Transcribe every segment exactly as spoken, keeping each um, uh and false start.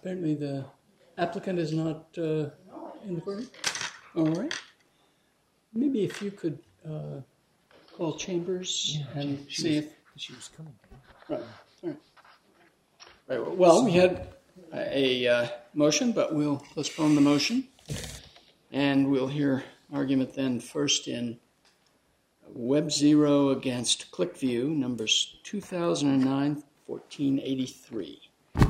apparently the applicant is not uh, in the courtroom. All right. Maybe if you could uh, call Chambers yeah, and she see was, if she was coming. Right. All right. Right. Well, we had a uh, motion, but we'll postpone the motion, and we'll hear argument then first in WebZero against ClickView, numbers two thousand nine, fourteen eighty-three. Good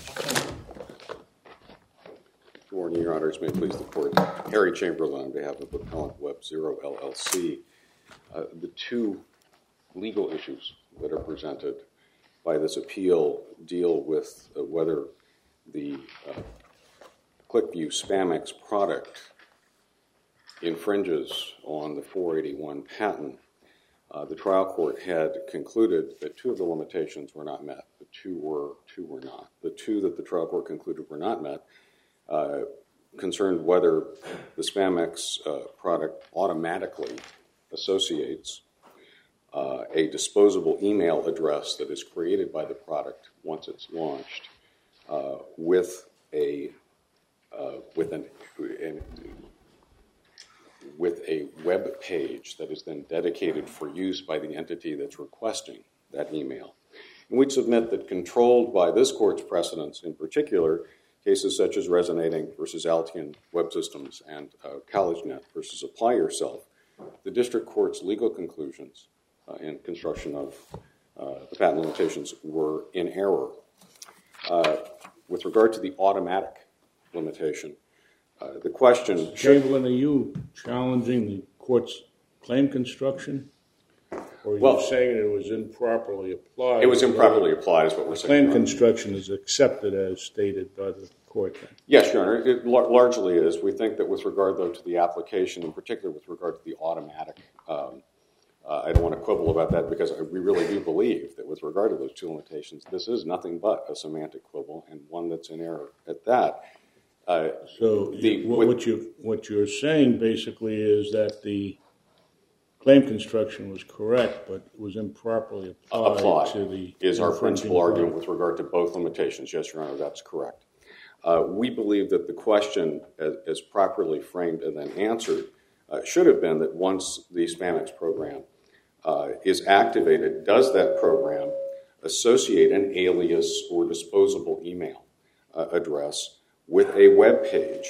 morning, Your Honors. May it please the Court. Harry Chamberlain on behalf of Appellant WebZero L L C. Uh, the two legal issues that are presented by this appeal deal with uh, whether the uh, ClickView SpamX product infringes on the four eighty-one patent. Uh, the trial court had concluded that two of the limitations were not met. The two were, two were not. The two that the trial court concluded were not met uh, concerned whether the SpamX uh, product automatically associates uh, a disposable email address that is created by the product once it's launched uh, with a uh, with an, an with a web page that is then dedicated for use by the entity that's requesting that email. And we'd submit that, controlled by this court's precedents, in particular, cases such as Resonating versus Altian Web Systems and uh, CollegeNet versus Apply Yourself, the district court's legal conclusions uh, in construction of uh, the patent limitations were in error. Uh, with regard to the automatic limitation, Uh, the question... Chamberlain, are you challenging the court's claim construction? Or are well, you saying it was improperly applied? It was improperly applied is what we're saying. Claim construction is accepted as stated by the court then? Yes, Your Honor. It l- largely is. We think that with regard, though, to the application, in particular with regard to the automatic, um, uh, I don't want to quibble about that because we really do believe that with regard to those two limitations, this is nothing but a semantic quibble and one that's in error at that. Uh, so the, what, with, what, you, what you're saying basically is that the claim construction was correct, but it was improperly applied, applied to the is our principal product. argument with regard to both limitations. Yes, Your Honor, that's correct. Uh, we believe that the question, as, as properly framed and then answered, uh, should have been that once the SpamX program uh, is activated, does that program associate an alias or disposable email uh, address with a web page,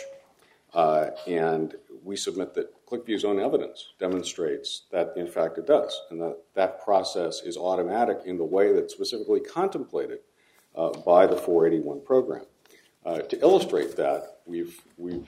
uh, and we submit that ClickView's own evidence demonstrates that, in fact, it does, and that that process is automatic in the way that's specifically contemplated uh, by the four eighty-one program. Uh, to illustrate that, we've we've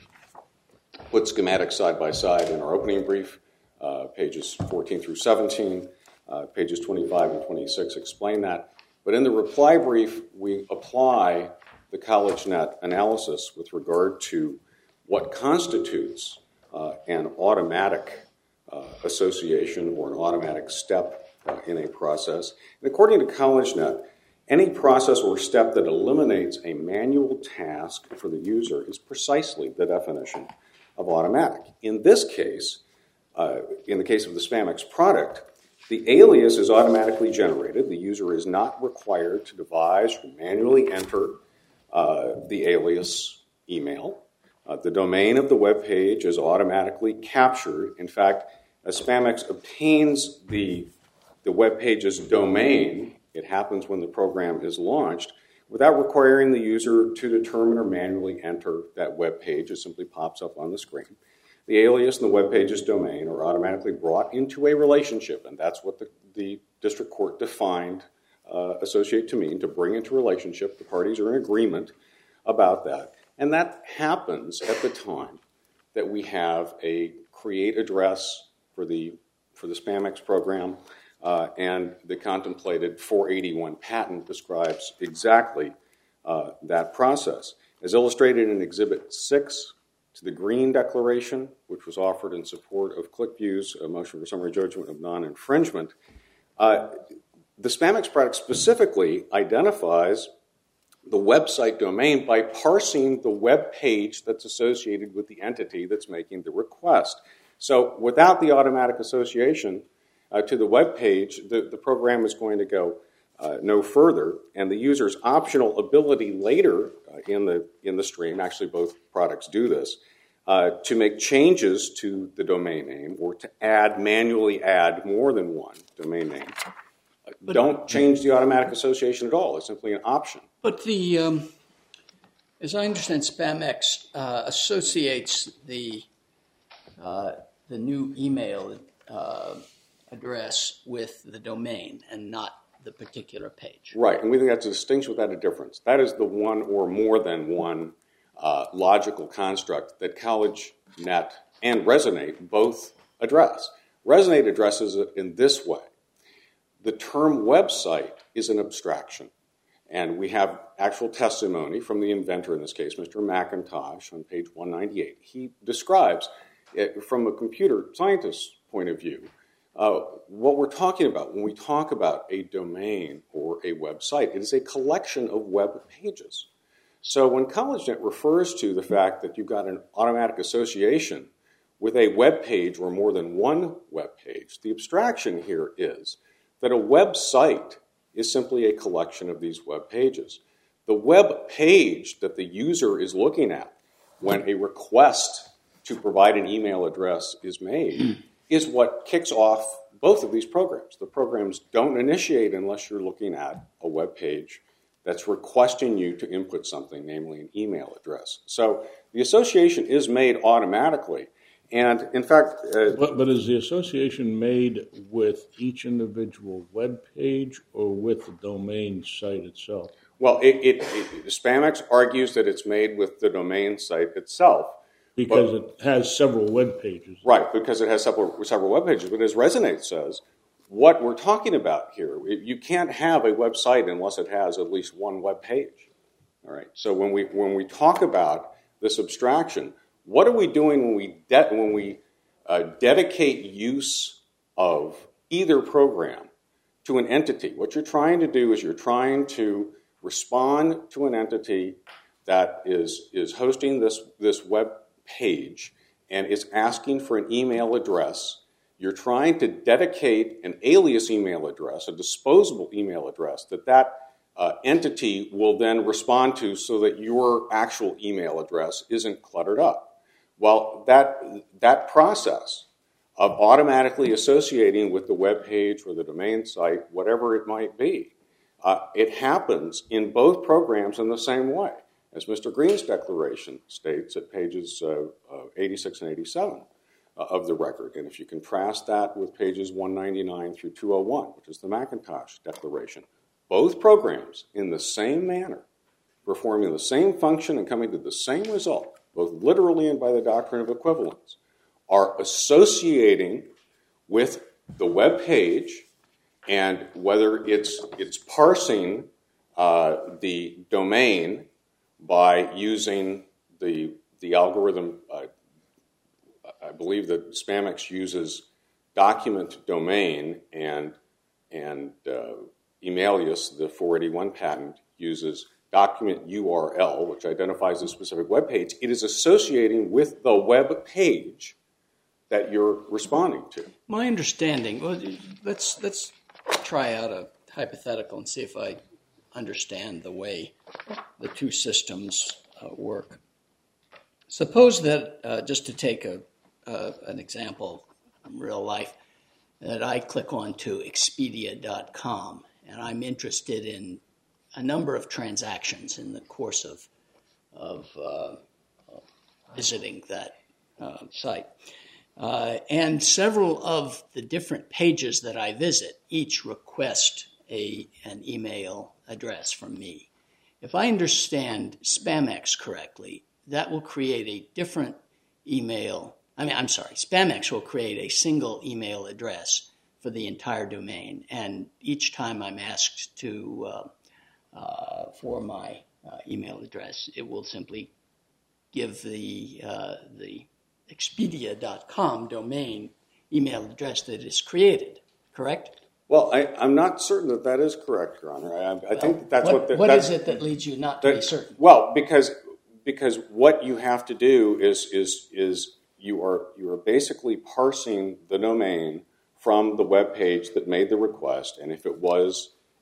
put schematics side by side in our opening brief. Uh, pages fourteen through seventeen, uh, pages twenty-five and twenty-six explain that. But in the reply brief, we apply the CollegeNet analysis with regard to what constitutes uh, an automatic uh, association or an automatic step uh, in a process. And according to CollegeNet, any process or step that eliminates a manual task for the user is precisely the definition of automatic. In this case, uh, in the case of the SpamX product, the alias is automatically generated. The user is not required to devise or manually enter Uh, the alias email. Uh, the domain of the web page is automatically captured. In fact, as SpamX obtains the, the web page's domain, it happens when the program is launched, without requiring the user to determine or manually enter that web page. It simply pops up on the screen. The alias and the web page's domain are automatically brought into a relationship, and that's what the, the district court defined Uh, associate to mean, to bring into relationship. The parties are in agreement about that. And that happens at the time that we have a create address for the, for the SpamX program, uh, and the contemplated four eighty-one patent describes exactly uh, that process. As illustrated in Exhibit six to the Green Declaration, which was offered in support of ClickView's uh, motion for summary judgment of non-infringement, uh, the SpamX product specifically identifies the website domain by parsing the web page that's associated with the entity that's making the request. So without the automatic association uh, to the web page, the, the program is going to go uh, no further, and the user's optional ability later uh, in the in the stream, actually both products do this, uh, to make changes to the domain name or to add manually add more than one domain name. But, don't change the automatic association at all. It's simply an option. But the, um, as I understand, SpamX uh, associates the uh, the new email uh, address with the domain and not the particular page. Right, and we think that's a distinction without a difference. That is the one or more than one uh, logical construct that CollegeNet and Resonate both address. Resonate addresses it in this way. The term website is an abstraction, and we have actual testimony from the inventor in this case, Mister McIntosh, on page one ninety-eight. He describes, it from a computer scientist's point of view, uh, what we're talking about when we talk about a domain or a website. It is a collection of web pages. So when CollegeNet refers to the fact that you've got an automatic association with a web page or more than one web page, the abstraction here is that a website is simply a collection of these web pages. The web page that the user is looking at when a request to provide an email address is made is what kicks off both of these programs. The programs don't initiate unless you're looking at a web page that's requesting you to input something, namely an email address. So the association is made automatically. And in fact, uh, but, but is the association made with each individual web page or with the domain site itself? Well, it, it, it, SpamX argues that it's made with the domain site itself. Because but, it has several web pages. Right, because it has several, several web pages. But as Resonate says, what we're talking about here, you can't have a website unless it has at least one web page. All right. So when we when we talk about this abstraction, what are we doing when we de- when we uh, dedicate use of either program to an entity? What you're trying to do is you're trying to respond to an entity that is is hosting this this web page and is asking for an email address. You're trying to dedicate an alias email address, a disposable email address that that uh, entity will then respond to so that your actual email address isn't cluttered up. Well, that that process of automatically associating with the web page or the domain site, whatever it might be, uh, it happens in both programs in the same way, as Mister Green's declaration states at pages uh, uh, eighty-six and eighty-seven uh, of the record. And if you contrast that with pages one ninety-nine through two oh one, which is the McIntosh declaration, both programs in the same manner, performing the same function and coming to the same result, both literally and by the doctrine of equivalence, are associating with the web page, and whether it's it's parsing uh, the domain by using the the algorithm. Uh, I believe that SpamX uses document domain, and and uh, Emalius, the four eighty-one patent, uses document U R L, which identifies a specific web page. It is associating with the web page that you're responding to. My understanding, well, let's let's try out a hypothetical and see if I understand the way the two systems uh, work. Suppose that, uh, just to take a uh, an example from real life, that I click on to Expedia dot com and I'm interested in a number of transactions in the course of of uh, visiting that uh, site. Uh, and several of the different pages that I visit each request a an email address from me. If I understand SpamX correctly, that will create a different email. I mean, I'm sorry, SpamX will create a single email address for the entire domain. And each time I'm asked to uh, uh, for my uh, email address, it will simply give the uh, the Expedia dot com domain email address that is created, correct? Well, I, I'm not certain that that is correct, Your Honor. I, I Well, think that that's what, what... The, what that's, is it that leads you not to that, be certain? Well, because because what you have to do is is is you are you are basically parsing the domain from the web page that made the request, and if it was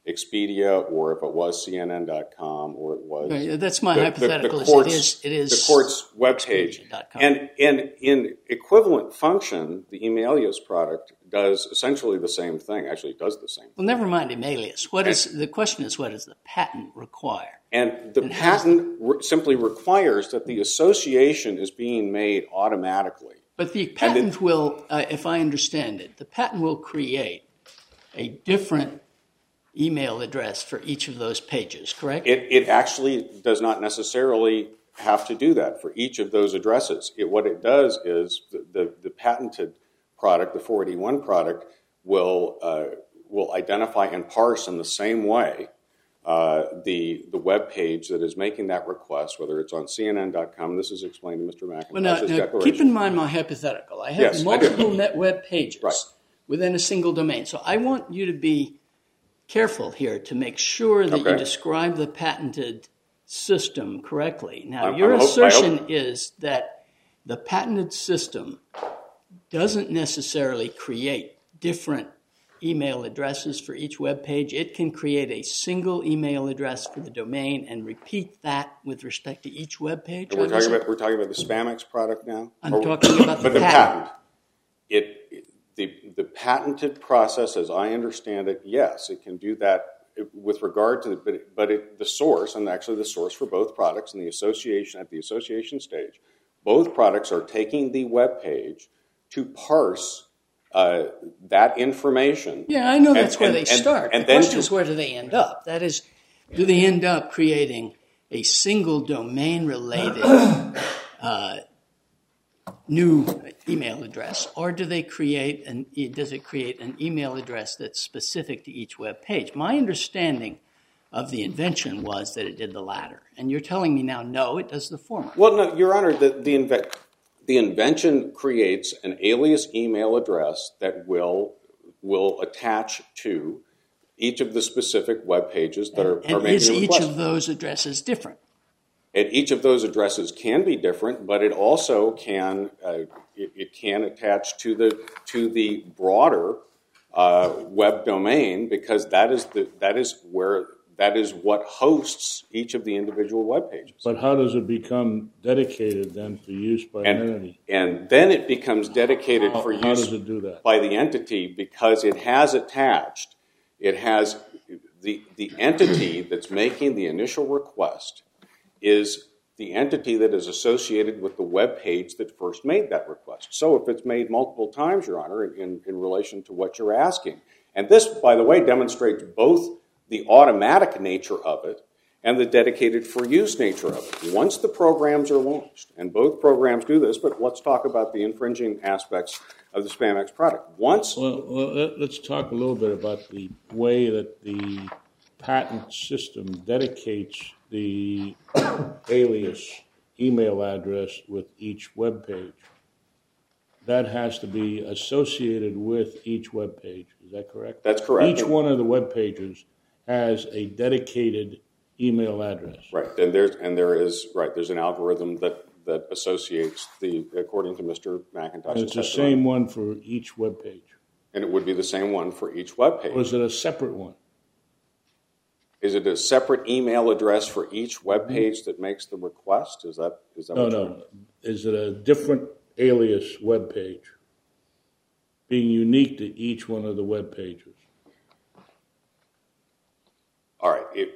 Expedia, or if it was C N N dot com, or it was... Right, that's my the, hypothetical. The, the court's, it is, it is the court's webpage. And, and in equivalent function, the Emailius product does essentially the same thing. Actually, it does the same thing. Well, never mind Emailius. What is, the question is, what does the patent require? And the and patent re- simply requires that the association is being made automatically. But the patent the, will, uh, if I understand it, the patent will create a different email address for each of those pages, correct? It, it actually does not necessarily have to do that for each of those addresses. It, what it does is the, the, the patented product, the four eighty-one product, will uh, will identify and parse in the same way uh, the the web page that is making that request, whether it's on C N N dot com. This is explained to Mister McIntosh's well, now, now, declaration. Keep in mind my hypothetical. I have yes, multiple I net web pages right. within a single domain. So I want you to be careful here to make sure that okay. you describe the patented system correctly. Now, I'm, your I'm assertion hope, is that the patented system doesn't necessarily create different email addresses for each web page. It can create a single email address for the domain and repeat that with respect to each web page. We're talking about we're talking about the Spamex product now. I'm or, talking about the, but the patent. patent. It, it the the patented process, as I understand it, yes, it can do that with regard to the but it, but it, the source, and actually the source for both products and the association at the association stage, both products are taking the web page to parse uh, that information. Yeah, I know and, that's where and, they and, start. And the then question to, is, where do they end up? That is, do they end up creating a single domain-related uh, new email address, or do they create an? Does it create an email address that's specific to each web page? My understanding of the invention was that it did the latter, and you're telling me now, no, it does the former. Well, no, Your Honor, the the, inve- the invention creates an alias email address that will will attach to each of the specific web pages that are, and, are and making is a request. each of those addresses different? And each of those addresses can be different, but it also can uh, it, it can attach to the to the broader uh, web domain, because that is the that is where that is what hosts each of the individual web pages. But how does it become dedicated then for use by and, an entity? And then it becomes dedicated how, for how use does it do that? by the entity, because it has attached it has the the entity that's making the initial request is the entity that is associated with the web page that first made that request. So if it's made multiple times, Your Honor, in, in relation to what you're asking, and this, by the way, demonstrates both the automatic nature of it and the dedicated for use nature of it. Once the programs are launched, and both programs do this, but let's talk about the infringing aspects of the Spamex product. Once... Well, well, let's talk a little bit about the way that the patent system dedicates the alias email address with each web page. That has to be associated with each web page. Is that correct? That's correct. Each one of the web pages has a dedicated email address. Right, and there's and there is right. There's an algorithm that, that associates the, according to Mister McIntosh. And it's the same one for each web page. And it would be the same one for each web page. Or is it a separate one? Is it a separate email address for each web page that makes the request? Is that is that No, what no. you're... Is it a different alias web page, being unique to each one of the web pages? All right. It...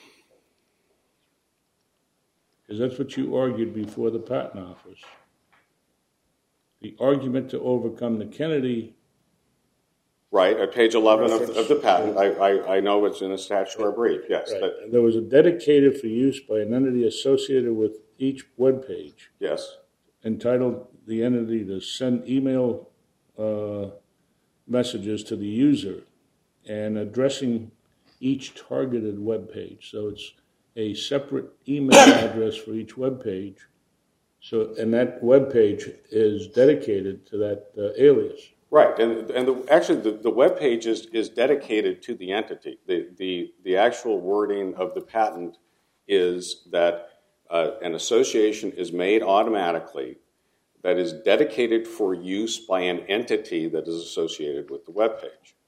Because that's what you argued before the Patent Office. The argument to overcome the Kennedy... Right, at page eleven of, of the patent, I, I, I know it's in a statutory brief, yes. Right. But, there was a dedicated for use by an entity associated with each web page, yes. entitled the entity to send email uh, messages to the user and addressing each targeted web page. So it's a separate email address for each web page. So, and that web page is dedicated to that uh, alias. Right, and and the, actually the, the web page is, is dedicated to the entity. The, the, the actual wording of the patent is that uh, an association is made automatically that is dedicated for use by an entity that is associated with the web page.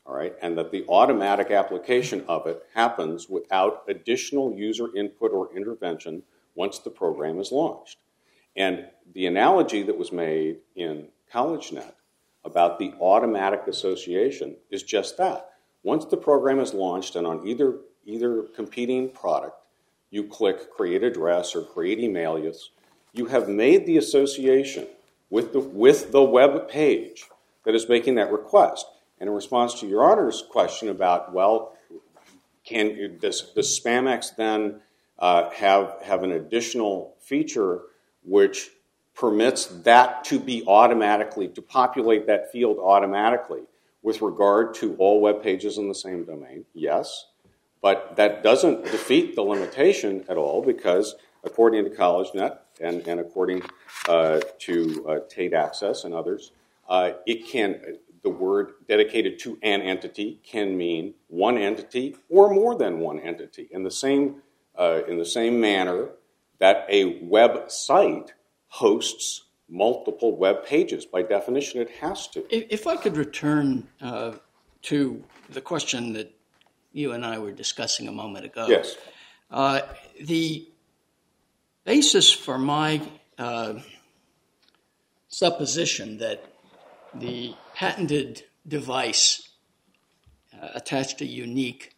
all right, and that the automatic application of it happens without additional user input or intervention once the program is launched. And the analogy that was made in CollegeNet about the automatic association is just that. Once the program is launched and on either, either competing product, you click create address or create email alias, you have made the association with the, with the web page that is making that request. And in response to your Honor's question about, well, can does, does SpamX then uh, have, have an additional feature which permits that to be automatically, to populate that field automatically with regard to all web pages in the same domain? Yes. But that doesn't defeat the limitation at all, because according to CollegeNet and, and according uh, to uh, Tate Access and others, uh, it can, the word dedicated to an entity can mean one entity or more than one entity in the same, uh, in the same manner that a website hosts multiple web pages. By definition, it has to. If I could return uh, to the question that you and I were discussing a moment ago. Yes. Uh, the basis for my uh, supposition that the patented device uh, attached a unique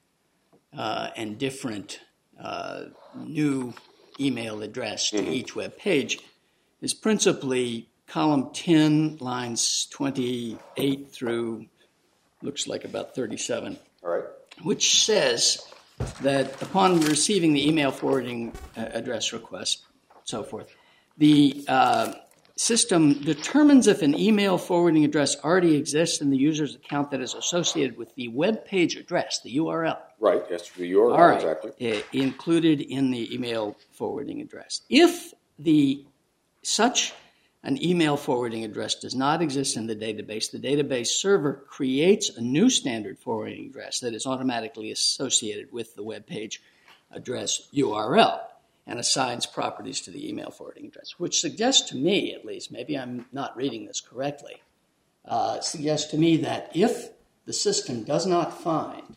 uh, and different uh, new email address to mm-hmm. each web page is principally column ten, lines twenty-eight through, looks like about thirty-seven. All right. Which says that upon receiving the email forwarding uh, address request, so forth, the uh, system determines if an email forwarding address already exists in the user's account that is associated with the web page address, the U R L. Right, yes, the U R L, All right, exactly. Uh, included in the email forwarding address. If the such an email forwarding address does not exist in the database, the database server creates a new standard forwarding address that is automatically associated with the web page address U R L and assigns properties to the email forwarding address, which suggests to me, at least, maybe I'm not reading this correctly, uh, suggests to me that if the system does not find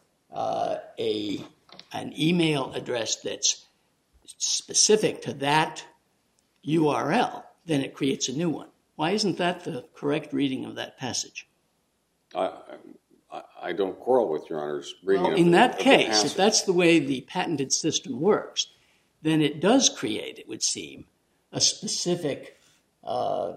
uh, a an email address that's specific to that U R L, then it creates a new one. Why isn't that the correct reading of that passage? I, I, I don't quarrel with Your Honor's reading well, of in the, that of case, if that's the way the patented system works, then it does create, it would seem, a specific uh,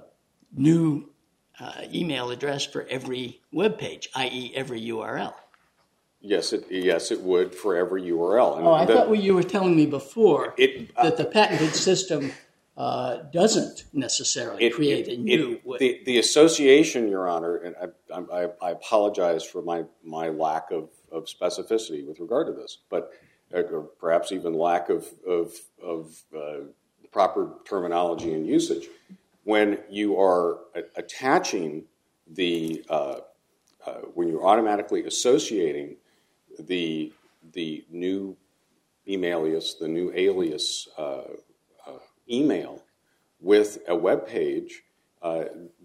new uh, email address for every web page, that is every U R L. Yes, it yes it would for every U R L. And oh, I the, thought what you were telling me before, it, uh, that the patented system uh, doesn't necessarily it, create it, a new... It, the, the association, Your Honor, and I, I, I apologize for my, my lack of, of specificity with regard to this, but or perhaps even lack of, of, of uh, proper terminology and usage. When you are a- attaching the, uh, uh, when you're automatically associating the, the new email alias, the new alias uh, uh, email with a web page, uh,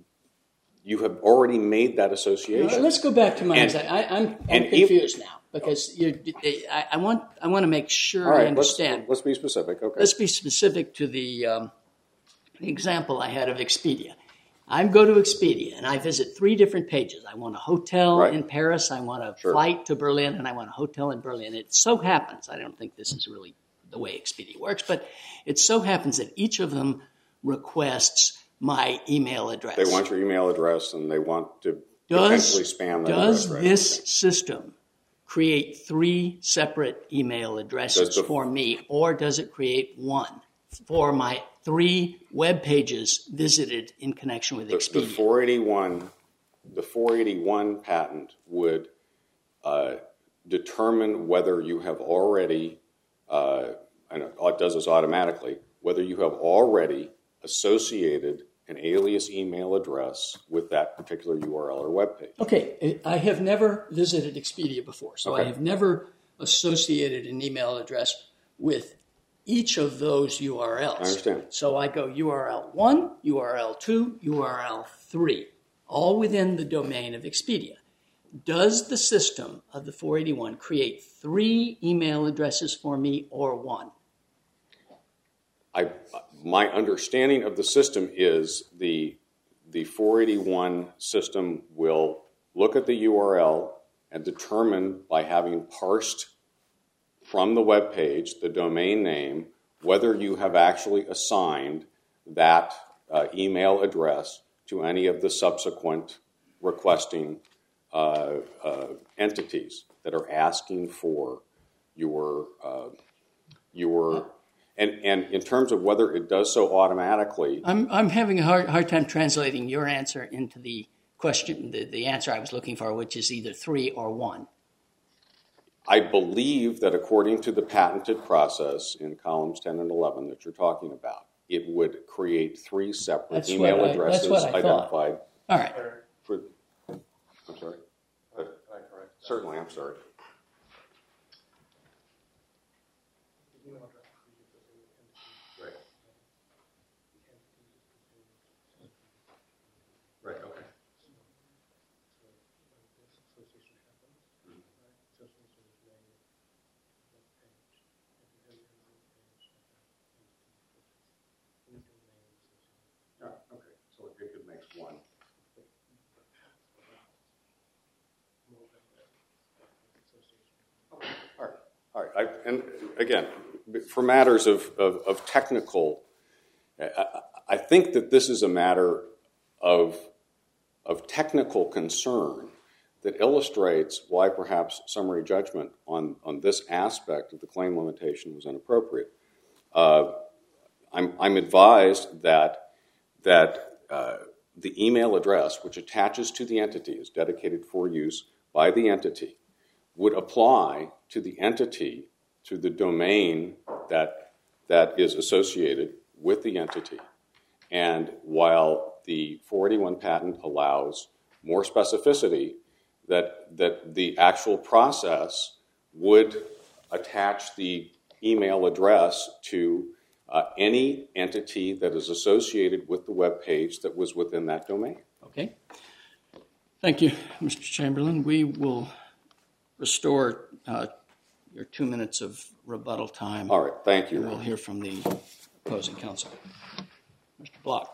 you have already made that association. Well, let's go back to my... And, I, I'm, I'm confused now. Because you, I, I want I want to make sure right, I understand. Let's, let's be specific. Okay. Let's be specific to the um, example I had of Expedia. I go to Expedia and I visit three different pages. I want a hotel right. in Paris, I want a sure. flight to Berlin, and I want a hotel in Berlin. It so happens, I don't think this is really the way Expedia works, but it so happens that each of them requests my email address. They want your email address and they want to does, potentially spam that Does address, right? this system create three separate email addresses the, for me, or does it create one for my three web pages visited in connection with the, Expedia? The four eighty-one, the four eighty-one patent would uh, determine whether you have already, uh, and it does this automatically, whether you have already associated an alias email address with that particular U R L or web page. Okay, I have never visited Expedia before, so okay. I have never associated an email address with each of those U R Ls. I understand. So I go U R L one, U R L two, U R L three, all within the domain of Expedia. does the system of the four eighty-one create three email addresses for me or one? I, my understanding of the system is the, the four eighty-one system will look at the U R L and determine by having parsed from the web page the domain name whether you have actually assigned that uh, email address to any of the subsequent requesting uh, uh, entities that are asking for your uh, your and and in terms of whether it does so automatically. I'm I'm having a hard hard time translating your answer into the question, the, the answer I was looking for, which is either three or one. I believe that according to the patented process in columns ten and eleven that you're talking about, it would create three separate That's email what I- addresses that's what I thought. identified. All right. For, I'm sorry. Uh, certainly, I'm sorry. Right. Right. Okay. Yeah, okay, so it could make one. All right, all right. I, and again, for matters of, of, of technical, I, I think that this is a matter of, of technical concern that illustrates why perhaps summary judgment on, on this aspect of the claim limitation was inappropriate. Uh, I'm, I'm advised that that uh, the email address, which attaches to the entity, is dedicated for use by the entity, would apply to the entity, to the domain that that is associated with the entity. And while the four eighty-one patent allows more specificity, that that the actual process would attach the email address to Uh, any entity that is associated with the web page that was within that domain. Okay. Thank you, Mister Chamberlain. We will restore uh, your two minutes of rebuttal time. All right, thank you. And we'll hear from the opposing counsel. Mister Block.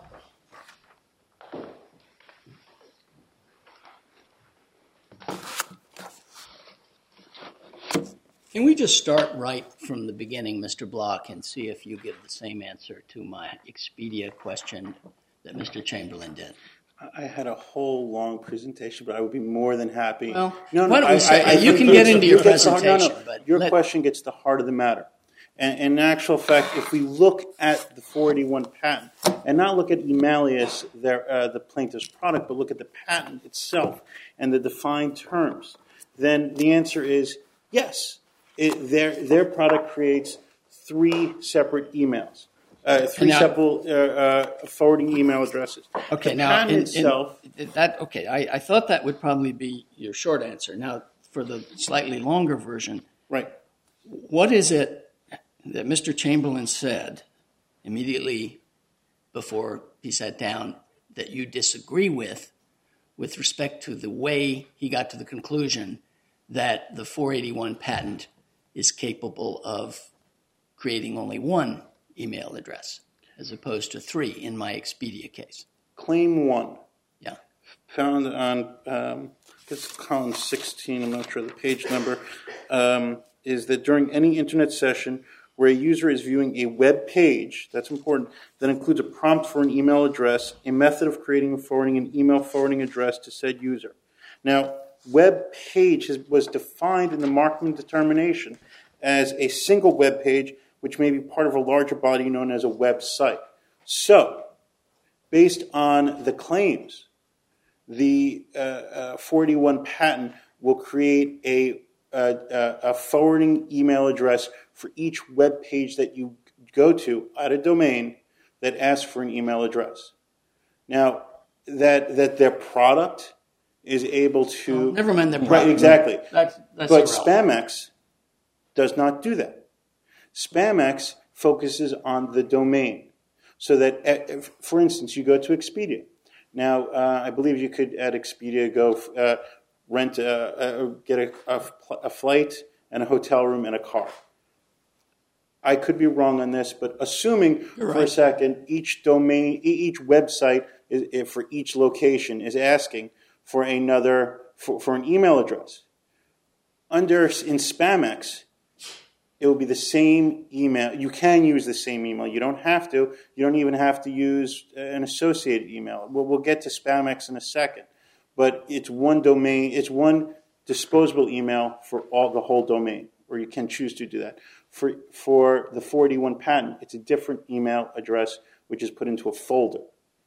Can we just start right from the beginning, Mister Block, and see if you give the same answer to my Expedia question that Mister Chamberlain did? I had a whole long presentation, but I would be more than happy. Well, no, no, why don't we I, say- I, I you think can get it's- into your it gets the heart- presentation, No, no, but your let- question gets the heart of the matter. And, and in actual fact, if we look at the four eighty-one patent, and not look at Emalius, their, uh, the plaintiff's product, but look at the patent itself and the defined terms, then the answer is yes. It, their, their product creates three separate emails, uh, three Now- separate uh, uh, forwarding email addresses. Okay, the now patent in, in- itself. that okay, I, I thought that would probably be your short answer. Now, for the slightly longer version, Right. what is it that Mister Chamberlain said immediately before he sat down that you disagree with, with respect to the way he got to the conclusion that the four eighty-one patent is capable of creating only one email address as opposed to three in my Expedia case? Claim one, Yeah. found on, um, it's column sixteen, I'm not sure the page number, um, is that during any internet session where a user is viewing a web page, that's important, that includes a prompt for an email address, a method of creating and forwarding an email forwarding address to said user. Now, web page has, was defined in the Markman determination as a single web page which may be part of a larger body known as a website. So, based on the claims, the uh, uh, four eighty-one patent will create a, a, a forwarding email address for each web page that you go to at a domain that asks for an email address. Now, that that their product is able to... Well, never mind the Right, product. exactly. That's, that's But irrelevant. SpamX does not do that. SpamX focuses on the domain. So that, if, for instance, you go to Expedia. Now, uh, I believe you could, at Expedia, go uh, rent a, a get a, a, a flight and a hotel room and a car. I could be wrong on this, but assuming You're for right. a second each domain, each website is, for each location is asking for another for, for an email address. Under in Spamex, it will be the same email. You can use the same email. You don't have to. You don't even have to use an associated email. We'll, we'll get to Spamex in a second, but it's one domain. It's one disposable email for all the whole domain, or you can choose to do that. For for the four eighty-one patent, it's a different email address which is put into a folder,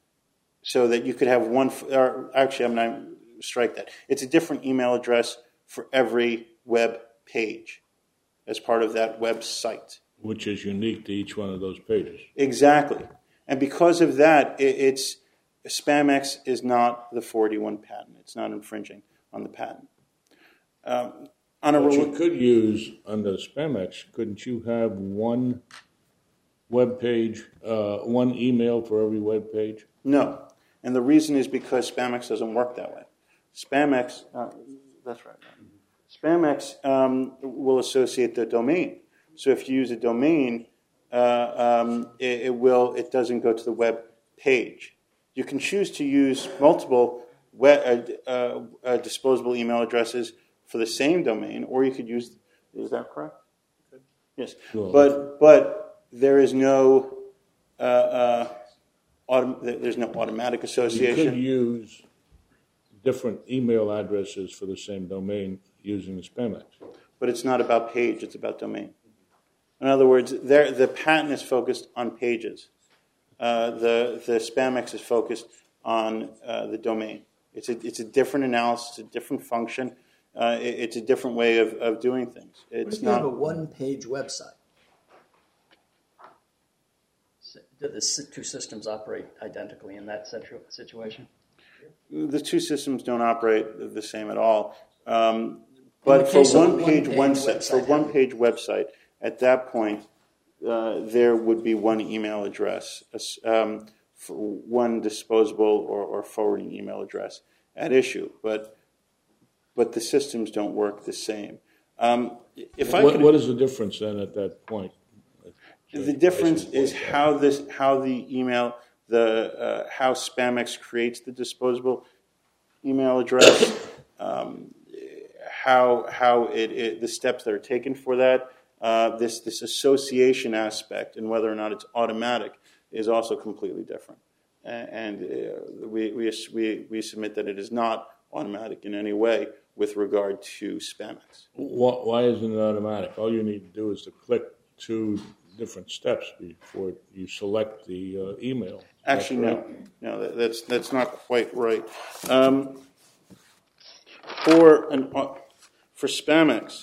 so that you could have one. Or actually, I'm not strike that. It's a different email address for every web page as part of that website, which is unique to each one of those pages. Exactly, and because of that, it, it's Spamex is not the four eighty-one patent. It's not infringing on the patent. Um, on a But rel- you could use, under Spamex, couldn't you have one web page, uh, one email for every web page? No, and the reason is because Spamex doesn't work that way. Spamex, uh, that's right. Spamex um, will associate the domain. So if you use a domain, uh, um, it, it will. It doesn't go to the web page. You can choose to use multiple web, uh, uh, uh, disposable email addresses for the same domain, or you could use. Is that correct? Yes, Sure. but but there is no uh, uh, autom- there's no automatic You association. could use different email addresses for the same domain using the Spamex. But it's not about page, it's about domain. In other words, there, the patent is focused on pages. Uh, the, the Spamex is focused on uh, the domain. It's a, it's a different analysis, a different function. Uh, it, it's a different way of, of doing things. What It's if you have a not. one-page website? Do the s- two systems operate identically in that situ- situation? The two systems don't operate the same at all. Um, the but for case of a one-page one-page website, for website, one-page website, at that point, uh, there would be one email address, um, for one disposable or, or forwarding email address at issue. But but the systems don't work the same. Um, if I What, could, what is the difference then at that point? the difference is how this, how the email, the uh, how Spamex creates the disposable email address, um, how how it, it the steps that are taken for that. Uh, this this association aspect and whether or not it's automatic is also completely different. And uh, we, we we we submit that it is not automatic in any way with regard to Spamex. Why, why isn't it automatic? All you need to do is to click two different steps before you select the uh, email. Actually, no, no, that, that's that's not quite right. Um, for an uh, for Spamex,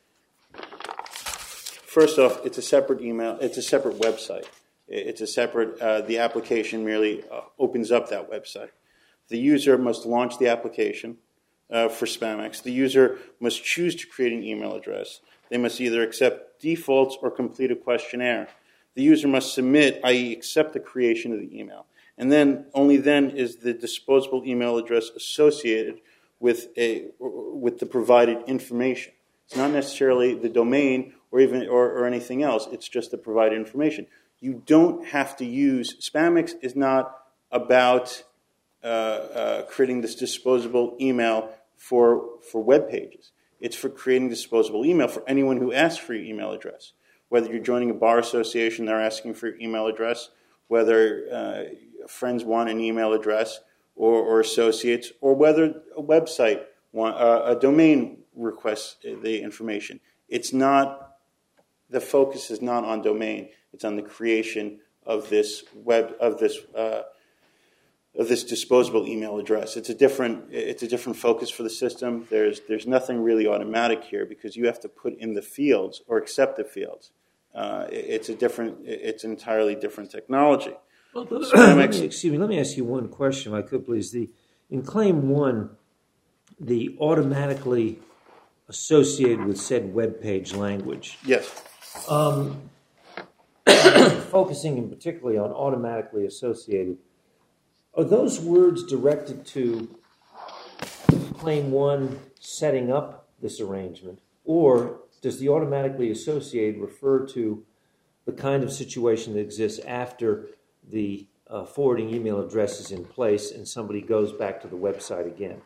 first off, it's a separate email. It's a separate website. It's a separate. Uh, the application merely uh, opens up that website. The user must launch the application uh, for Spamex. The user must choose to create an email address. They must either accept defaults or complete a questionnaire. The user must submit, that is accept the creation of the email. And then, only then is the disposable email address associated with a with the provided information. It's not necessarily the domain or even or, or anything else. It's just the provided information. You don't have to use, Spamex is not about uh, uh, creating this disposable email for, for web pages. It's for creating disposable email for anyone who asks for your email address. Whether you're joining a bar association, they're asking for your email address, whether uh, friends want an email address or, or associates, or whether a website, want, uh, a domain requests the information. It's not, the focus is not on domain. It's on the creation of this web, of this uh, of this disposable email address. It's a different it's a different focus for the system. There's there's nothing really automatic here because you have to put in the fields or accept the fields. Uh, it's a different it's an entirely different technology. Well, let me, excuse me. Let me ask you one question, if I could, please. The in Claim One, the automatically associated with said web page language. Yes. Um, focusing in particularly on automatically associated. Are those words directed to claim one setting up this arrangement, or does the automatically associated refer to the kind of situation that exists after the uh, forwarding email address is in place and somebody goes back to the website again?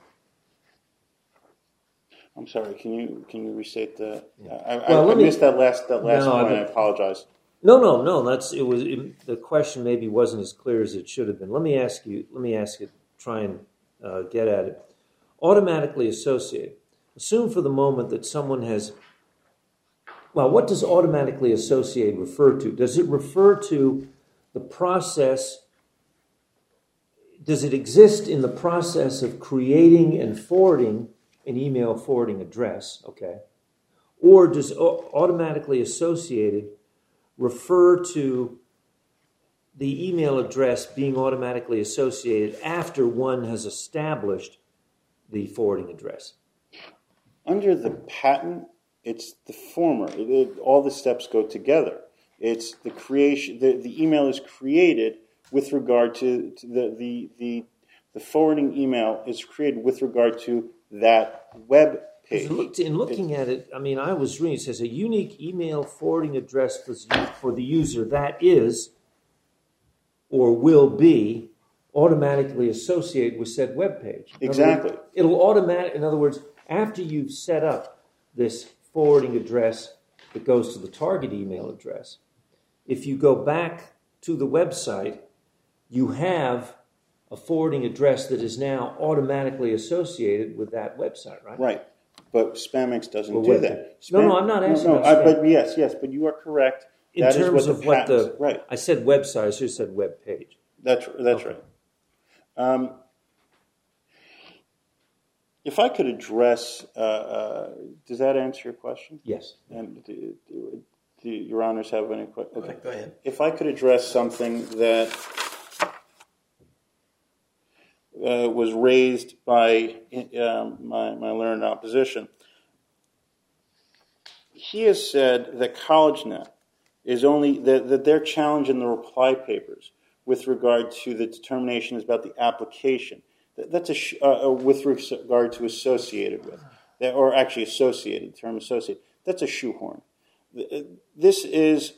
I'm sorry. Can you can you restate the? Yeah. I, well, I, I me, missed that last that last no, point. I, I apologize. No, no, no. That's it. Was it, the question maybe wasn't as clear as it should have been. Let me ask you. Let me ask it. Try and uh, get at it. Automatically associated. Assume for the moment that someone has. Well, what does automatically associated refer to? Does it refer to the process? Does it exist in the process of creating and forwarding an email forwarding address? Okay, or does automatically associated refer to the email address being automatically associated after one has established the forwarding address? Under the patent, it's the former. It, it, all the steps go together. It's the creation. The, the email is created with regard to, to the, the the the forwarding email is created with regard to that web page. In looking at it, I mean, I was reading, it says a unique email forwarding address for the user that is or will be automatically associated with said web page. Exactly. Words, it'll automatic. In other words, after you've set up this forwarding address that goes to the target email address, if you go back to the website, you have a forwarding address that is now automatically associated with that website, right? Right. But Spamex doesn't well, do that. Spam, no, no, I'm not asking no, no, about I, but yes, yes, but you are correct. In that terms is what of the what the, patents, right. I said website, I should have said web page. That's, that's okay. right. Um, if I could address, uh, uh, does that answer your question? Yes. And do, do, do your honors have any questions? Okay, go ahead. If I could address something that Uh, was raised by um, my, my learned opposition. He has said that CollegeNet is only, that, that their challenge in the reply papers with regard to the determination is about the application. That, that's a sh- uh, with regard to associated with, that, or actually associated, the term associated. That's a shoehorn. This is,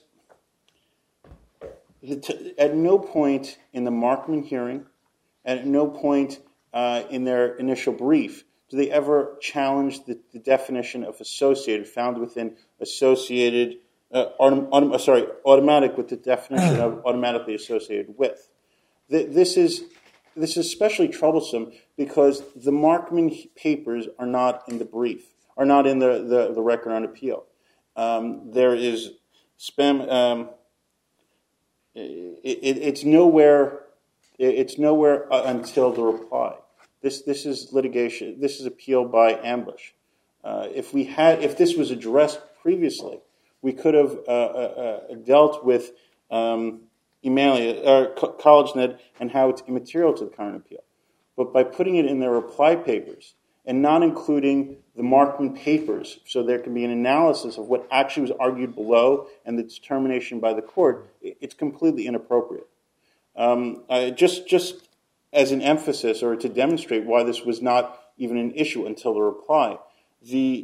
at no point in the Markman hearing, and at no point uh, in their initial brief do they ever challenge the, the definition of associated found within associated, uh, autom- autom- sorry, automatic with the definition of automatically associated with. This is this is especially troublesome because the Markman papers are not in the brief, are not in the, the, the record on appeal. Um, there is spam. Um, it, it, it's nowhere. It's nowhere until the reply. This this is litigation. This is appeal by ambush. Uh, if we had, if this was addressed previously, we could have uh, uh, dealt with um, Emalia or CollegeNet and how it's immaterial to the current appeal. But by putting it in their reply papers and not including the Markman papers, so there can be an analysis of what actually was argued below and the determination by the court, it's completely inappropriate. Um, uh, just, just as an emphasis or to demonstrate why this was not even an issue until the reply, the,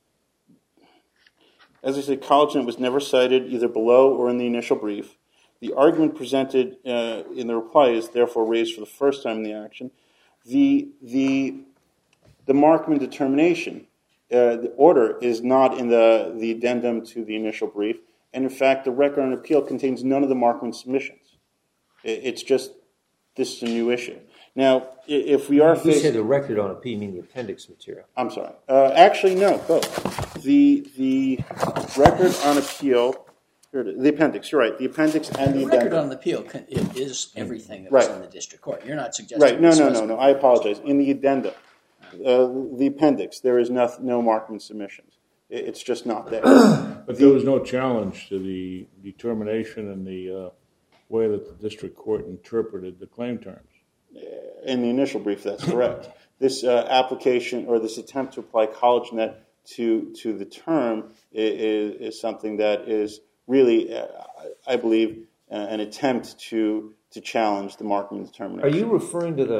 as I said, CollegeNet was never cited either below or in the initial brief. The argument presented uh, in the reply is therefore raised for the first time in the action. The the the Markman determination, uh, the order is not in the the addendum to the initial brief, and in fact, the record on appeal contains none of the Markman submissions. It's just, this is a new issue. Now, if we are You facing... said the record on appeal, you mean the appendix material. I'm sorry. Uh, actually, no, both. The the record on appeal, here it is, the appendix, you're right, the appendix and the, The addendum. record on the appeal can, it is everything that Right. was in the district court. You're not suggesting... Right, no, this no, no, wasn't- no, I apologize. In the addendum, uh, the appendix, there is no, no Markman submissions. It, it's just not there. But there was no challenge to the determination and the uh, way that the district court interpreted the claim terms. In the initial brief, that's correct. This uh, application or this attempt to apply CollegeNet to to the term is, is something that is really, uh, I believe, uh, an attempt to to challenge the Markman determination. Are you referring to the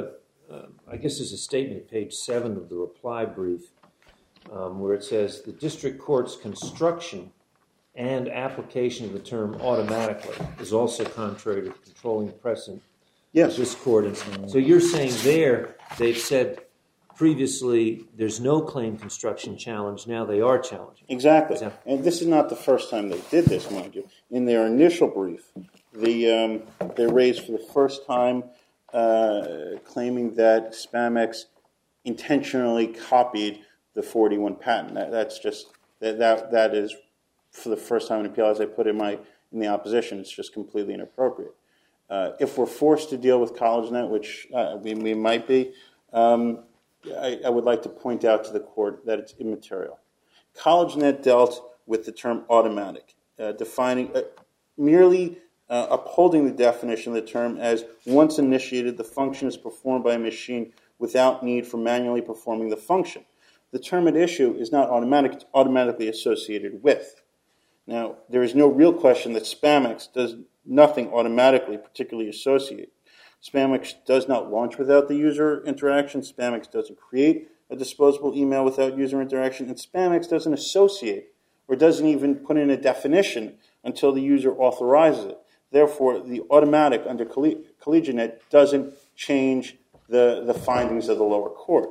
uh, I guess there's a statement at page seven of the reply brief um, where it says the district court's construction and application of the term automatically is also contrary to controlling precedent Yes. of this court. And so you're saying there they've said previously there's no claim construction challenge. Now they are challenging. Exactly. So- And this is not the first time they did this, mind you. In their initial brief, the um, they raised for the first time uh, claiming that Spamex intentionally copied the forty-one patent. That, that's just that, that that is for the first time in appeal, as I put in my in the opposition. It's just completely inappropriate. Uh, if we're forced to deal with CollegeNet, which uh, we, we might be, um, I, I would like to point out to the court that it's immaterial. CollegeNet dealt with the term automatic, uh, defining uh, merely uh, upholding the definition of the term as once initiated, the function is performed by a machine without need for manually performing the function. The term at issue is not automatic; it's automatically associated with. Now, there is no real question that Spamex does nothing automatically particularly associate. Spamex does not launch without the user interaction. Spamex doesn't create a disposable email without user interaction. And Spamex doesn't associate or doesn't even put in a definition until the user authorizes it. Therefore, the automatic under Colle- CollegeNet doesn't change the, the findings of the lower court.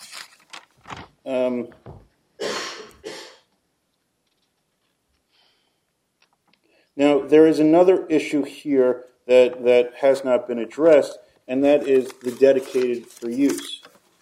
Um, Now, there is another issue here that, that has not been addressed, and that is the dedicated for use.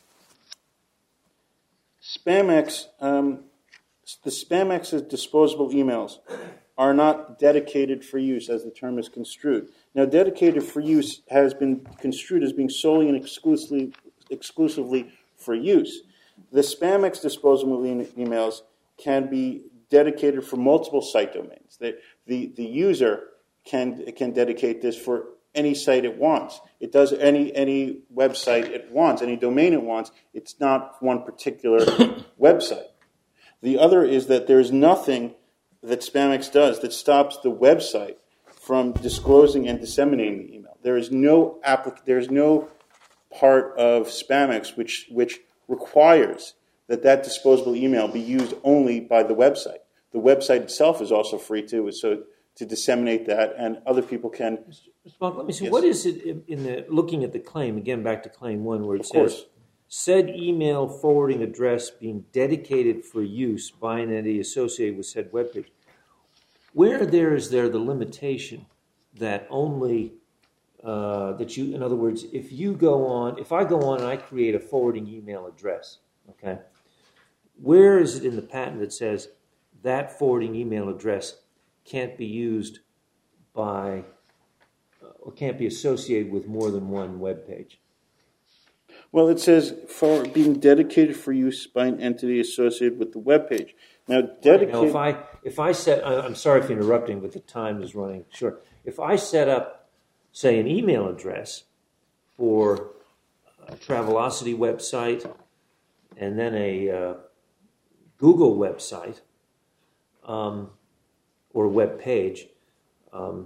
Spamex, um, the Spamex's disposable emails are not dedicated for use as the term is construed. Now, dedicated for use has been construed as being solely and exclusively, exclusively for use. The Spamex disposable e- emails can be dedicated for multiple site domains. The, the, the user can, can dedicate this for any site it wants. It does any, any website it wants, any domain it wants. It's not one particular website. The other is that there's nothing that Spamex does that stops the website from disclosing and disseminating the email. There is no applic- There's no part of Spamex which, which requires that that disposable email be used only by the website. The website itself is also free to so to disseminate that, and other people can. Mister Monk, let me see. Yes. What is it in, in the looking at the claim again? Back to claim one, where it Of says course. said email forwarding address being dedicated for use by an entity associated with said webpage. Where there is there the limitation that only uh, that you, in other words, if you go on, if I go on and I create a forwarding email address, okay, where is it in the patent that says that forwarding email address can't be used by uh, or can't be associated with more than one web page? Well, it says for being dedicated for use by an entity associated with the web page. Now, dedicated. Now, if I if I set, I- I'm sorry for interrupting, but the time is running short. If I set up, say, an email address for a Travelocity website and then a uh, Google website um, or a web page, um,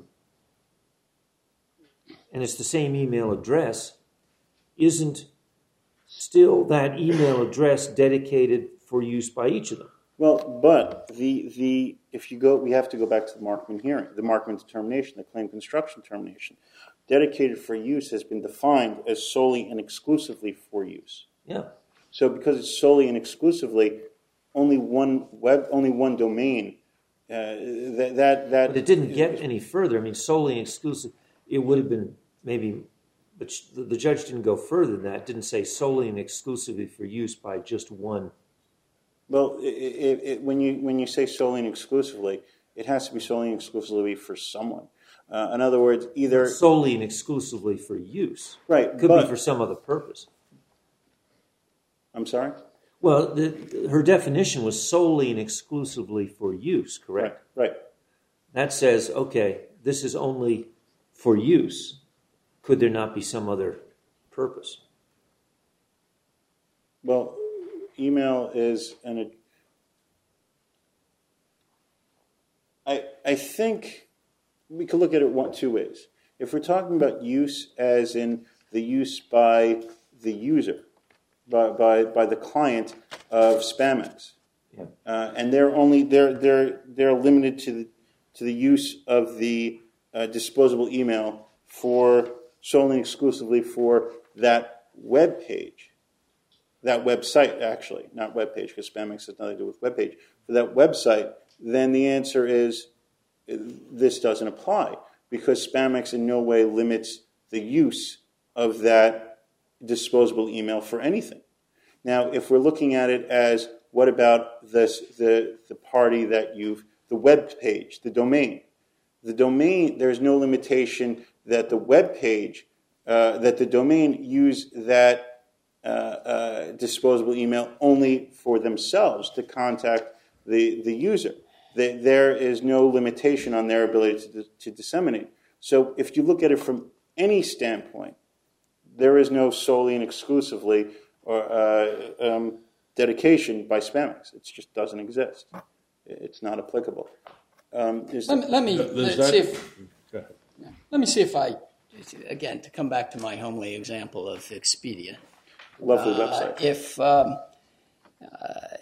and it's the same email address, isn't still that email address dedicated for use by each of them? Well, but the the if you go, we have to go back to the Markman hearing, the Markman determination, the claim construction determination. Dedicated for use has been defined as solely and exclusively for use. Yeah. So, because it's solely and exclusively, only one web, only one domain. Uh, that that that. But it didn't get any further. I mean, solely and exclusive. It would have been maybe, but the, the judge didn't go further than that. Didn't say solely and exclusively for use by just one. Well, it, it, it, when you when you say solely and exclusively, it has to be solely and exclusively for someone. Uh, in other words, either Solely and exclusively for use. right, It could but, be for some other purpose. I'm sorry. Well, the, her definition was solely and exclusively for use, correct? Right, right. That says, okay, this is only for use. Could there not be some other purpose? Well, email is an. I I think we could look at it one two ways. If we're talking about use as in the use by the user, by by, by the client of Spamex, Yeah. uh, and they're only they're they're they're limited to the to the use of the uh, disposable email for solely and exclusively for that web page, that website actually, not web page, because Spamex has nothing to do with web page. For that website, then the answer is this doesn't apply, because Spamex in no way limits the use of that disposable email for anything. Now, if we're looking at it as what about this, the the party that you've the web page, the domain, the domain, there's no limitation that the web page, uh, that the domain use that uh, uh, disposable email only for themselves to contact the the user. The, there is no limitation on their ability to, to disseminate. So if you look at it from any standpoint, there is no solely and exclusively or uh, um, dedication by Spamex. It just doesn't exist. It's not applicable. Um, Let me, let me let's that- see if Go ahead. let me see if I again to come back to my homely example of Expedia. lovely Uh, website. if um, uh,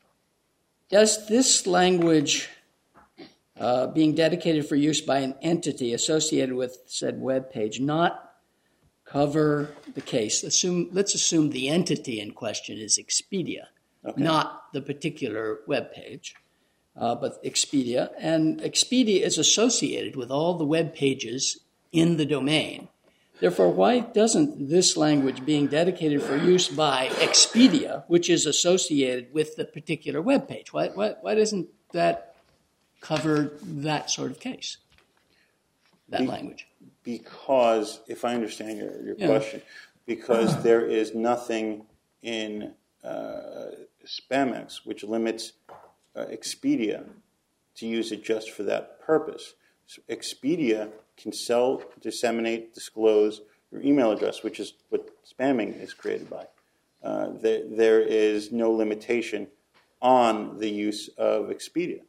does this language uh, being dedicated for use by an entity associated with said web page not cover the case? Assume let's assume the entity in question is Expedia, Okay. not the particular web page, uh, but Expedia, and Expedia is associated with all the web pages in the domain. Therefore, why doesn't this language being dedicated for use by Expedia, which is associated with the particular web page, why, why, why doesn't that cover that sort of case, that Be- language? Because, if I understand your, your Yeah. question, because there is nothing in uh, Spamex which limits uh, Expedia to use it just for that purpose. So Expedia can sell, disseminate, disclose your email address, which is what spamming is created by. Uh, there, there is no limitation on the use of Expedia.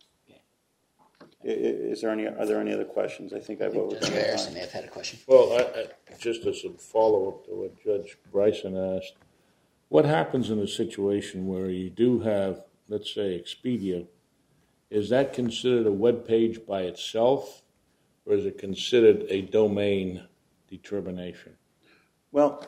I- i- Is there any? Are there any other questions? I think I've overcome Judge my Harrison time. may have had a question. Well, I, I, just as a follow-up to what Judge Bryson asked, what happens in a situation where you do have, let's say, Expedia? Is that considered a web page by itself, or is it considered a domain determination? Well,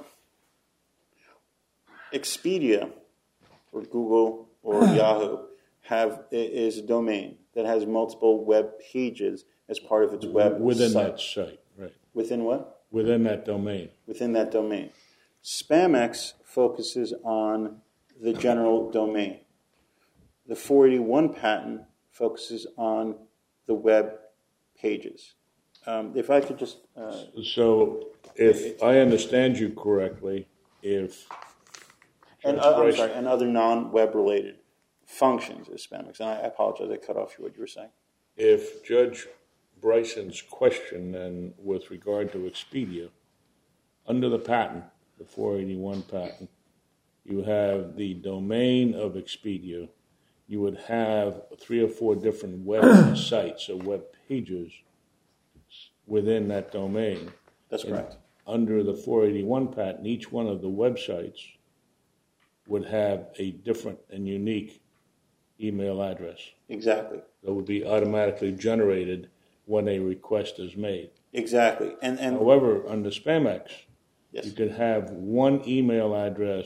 Expedia or Google or Yahoo have is a domain that has multiple web pages as part of its web Within site. that site, right. Within what? Within that domain. Within that domain. Spamex focuses on the general domain. The four eighty-one patent focuses on the web pages. Um, if I could just... Uh, So, if I understand you correctly, if and Judge uh, I'm Bryson- sorry, and other non-web related functions is Spamex. And I apologize, I cut off you what you were saying. if Judge Bryson's question, then with regard to Expedia, under the patent, the four eighty-one patent, you have the domain of Expedia. You would have three or four different web sites or web pages within that domain. That's And correct. under the four eighty-one patent, each one of the websites would have a different and unique email address Exactly. that would be automatically generated when a request is made. Exactly. And and However, under Spamex, yes. you could have one email address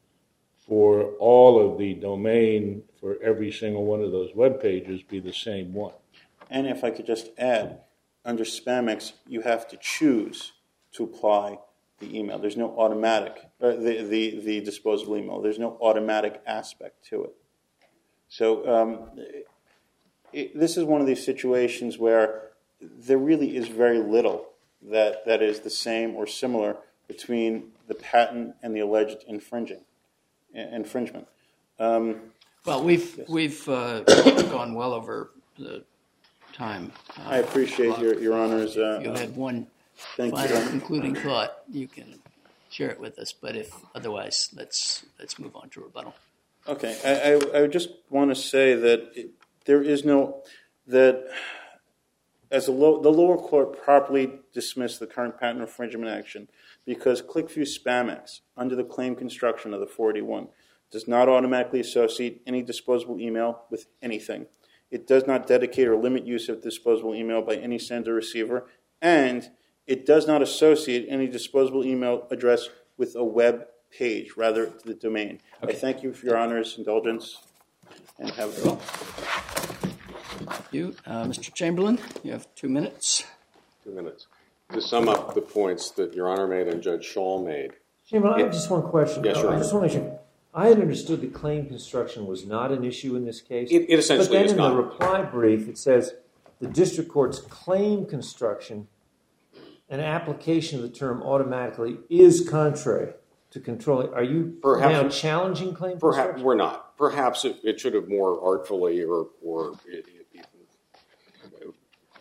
for all of the domain for every single one of those web pages be the same one. And if I could just add, under Spamex, you have to choose to apply the email. There's no automatic, uh, the, the, the disposable email. There's no automatic aspect to it. So um, it, this is one of these situations where there really is very little that, that is the same or similar between the patent and the alleged infringing infringement. Um, Well, we've we've uh, gone well over the time. Uh, I appreciate your, your Honor's. Uh, If you had one thank you. final concluding thought, you can share it with us. But if otherwise, let's let's move on to rebuttal. Okay, I, I, I just want to say that it, there is no, that as the, low, the lower court properly dismissed the current patent infringement action because ClickView SpamX, under the claim construction of the four eighty-one, does not automatically associate any disposable email with anything. It does not dedicate or limit use of disposable email by any sender or receiver, and it does not associate any disposable email address with a web page, rather the domain. Okay. I thank you for your honor's indulgence, and have a good one. Thank you. Uh, Mister Chamberlain, you have two minutes. Two minutes. To sum up the points that Your Honor made and Judge Schall made. Chamberlain, I have just one question. Yes, Your I Honor. just want to make sure. I had understood that claim construction was not an issue in this case. It, it essentially is not. But then in the reply brief, it says the district court's claim construction and application of the term automatically is contrary to controlling. Are you Perhaps, now challenging claim perhaps construction? We're not. Perhaps it, it should have more artfully or, or it, it, it,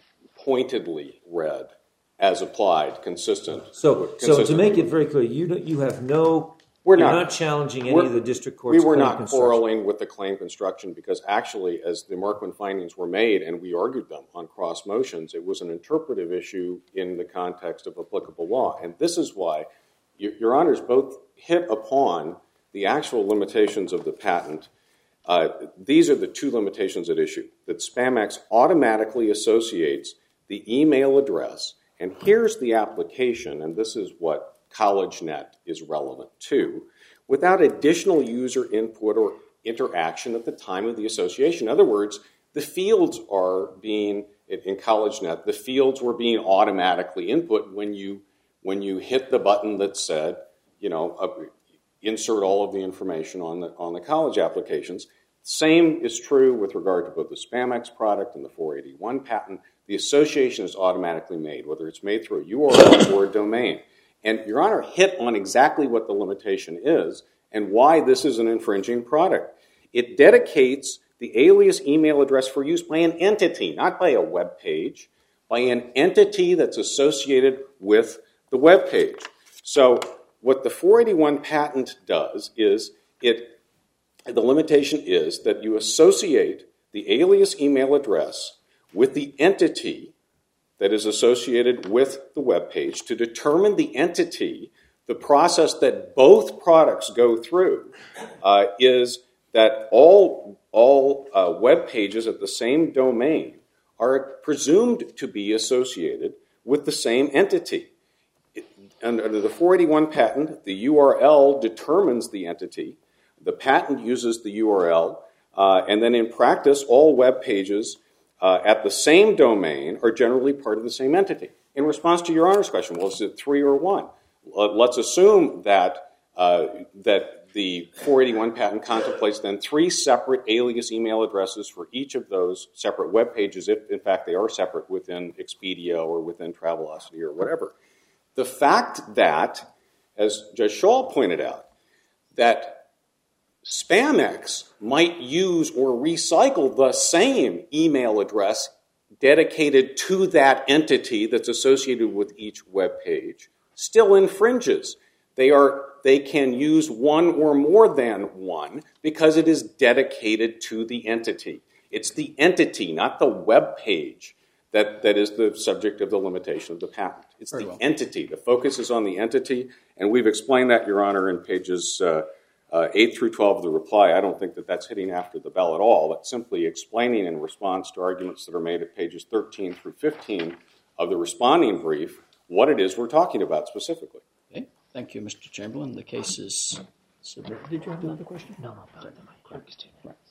pointedly read as applied, consistent. So, consistent so to make with, it very clear, you don't, you have no. We're you're not, not challenging any we're, of the district court's We were claim not construction. quarreling with the claim construction because actually, as the Markman findings were made and we argued them on cross motions, it was an interpretive issue in the context of applicable law. And this is why your, your honors both hit upon the actual limitations of the patent. Uh, these are the two limitations at issue. That SpamX automatically associates the email address, and here's the application, and this is what CollegeNet is relevant to, without additional user input or interaction at the time of the association. In other words, the fields are being, in CollegeNet, the fields were being automatically input when you when you hit the button that said, you know, uh, insert all of the information on the on the college applications. Same is true with regard to both the SpamX product and the four eighty-one patent. The association is automatically made, whether it's made through a U R L or a domain. And Your Honor hit on exactly what the limitation is and why this is an infringing product. It dedicates the alias email address for use by an entity, not by a web page, by an entity that's associated with the web page. So what the four eighty-one patent does is it, the limitation is that you associate the alias email address with the entity that is associated with the web page. To determine the entity, the process that both products go through uh, is that all, all uh, web pages at the same domain are presumed to be associated with the same entity. It, under the four eighty-one patent, the U R L determines the entity. The patent uses the U R L, uh, and then in practice, all web pages Uh, at the same domain are generally part of the same entity. In response to Your Honor's question, well, is it three or one? Uh, let's assume that uh, that the four eighty-one patent contemplates then three separate alias email addresses for each of those separate web pages, if in fact they are separate within Expedia or within Travelocity or whatever. The fact that, as Judge Schall pointed out, that SpamX might use or recycle the same email address dedicated to that entity that's associated with each web page still infringes. They are they can use one or more than one because it is dedicated to the entity. It's the entity, not the web page, that, that is the subject of the limitation of the patent. It's Very the well. entity. The focus is on the entity, and we've explained that, Your Honor, in pages uh, Uh, eight through twelve of the reply. I don't think that that's hitting after the bell at all. That's simply explaining in response to arguments that are made at pages thirteen through fifteen of the responding brief what it is we're talking about specifically. Okay. Thank you, Mister Chamberlain. The case is submitted. Did you have another question? No, no, no. Right.